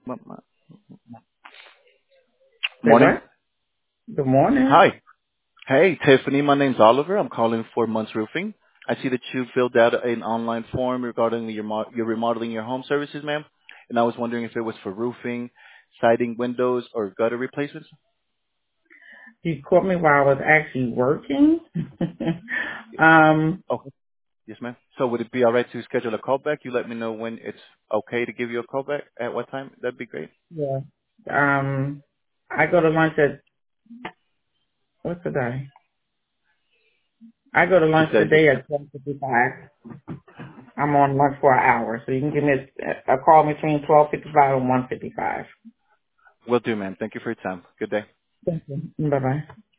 Say Morning. what? Good morning. Hi. Hey, Tiffany. My name's Oliver. I'm calling for Months Roofing. I see that you filled out an online form regarding your remodeling your home services, ma'am. And I was wondering if it was for roofing, siding, windows, or gutter replacements. You caught me while I was actually working. um, Okay. Yes, ma'am. So would it be all right to schedule a call back? You let me know when it's okay to give you a call back. At what time? That'd be great. yeah. I go to lunch at what's the day? I go to You lunch said today at 12:55. I'm on lunch for an hour, so you can give me a call between 12:55 and 1:55. will do, ma'am. Thank you for your time. Good day. Thank you. Bye bye.